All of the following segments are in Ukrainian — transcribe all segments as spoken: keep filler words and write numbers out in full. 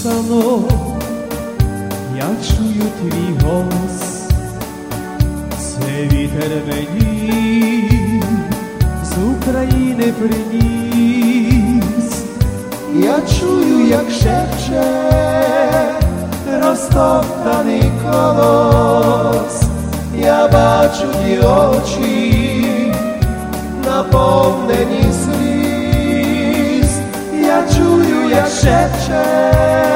Оксано, я чую твій голос, це вітер мені з України приніс. Я чую, як шепче розтоптаний колос, я бачу ті очі, наповнені сліз. Я чую, як шепче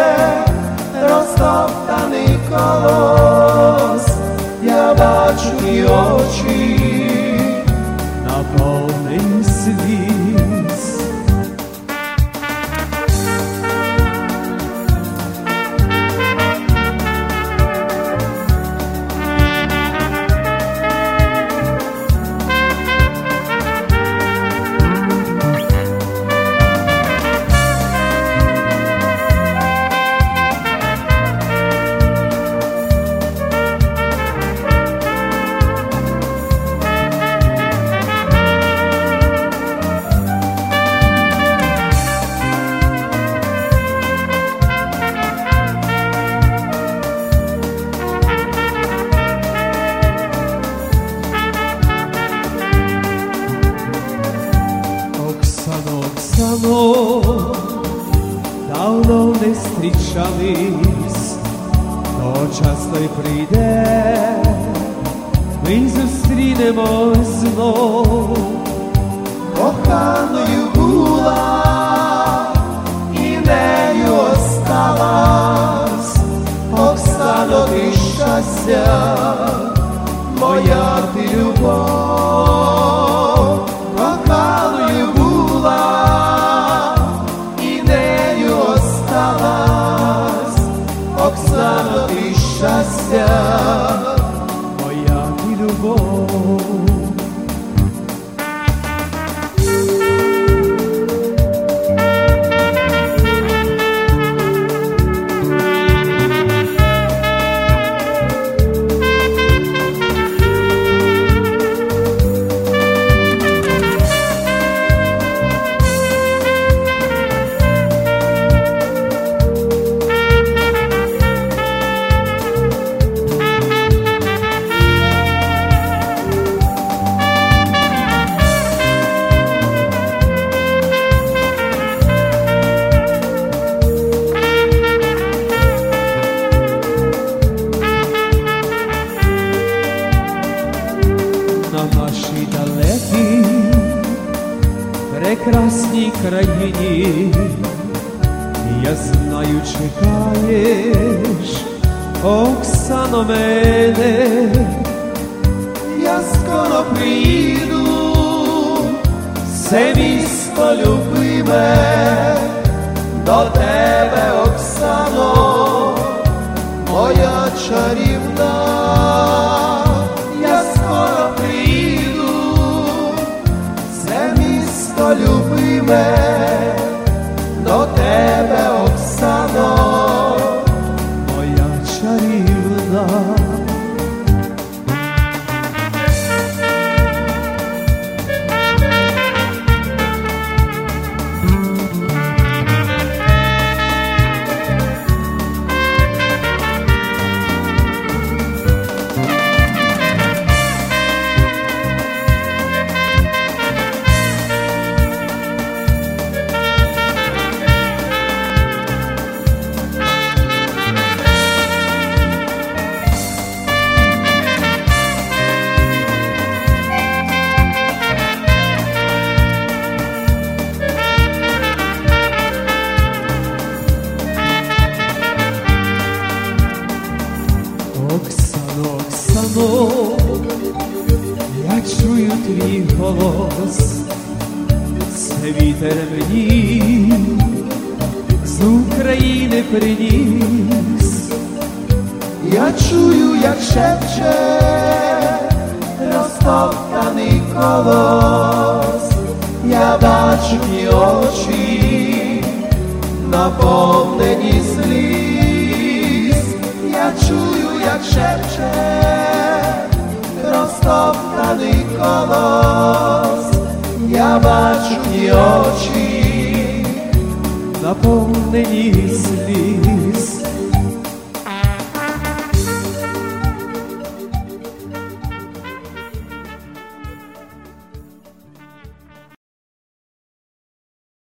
розтоптаний колос, я бачу ті очі, наповнені сліз. Оксано, давно не зустрічались, то час той прийде, ми зустрінемось знов. Коханою була і нею осталась, Оксано, ти щастя, моя ти любов. Коханою була і нею осталась, Оксано, ти щастя, моя ти любов. На нашій далекій, прекрасній країні, я знаю, чекаєш, Оксано, мене. Я скоро приїду, це місто любиме, до тебе, Оксано, моя чарівна. Я скоро приїду, це місто любиме, до тебе, Оксано, Моя чарівна. Оксано, Оксано, я чую твій голос, це вітер мені з України приніс. Я чую, як шепче розтоптаний колос, я бачу ті очі, наповнені сліз. Я чую, як шепче розтоптаний колос, я бачу ті очі, наповнені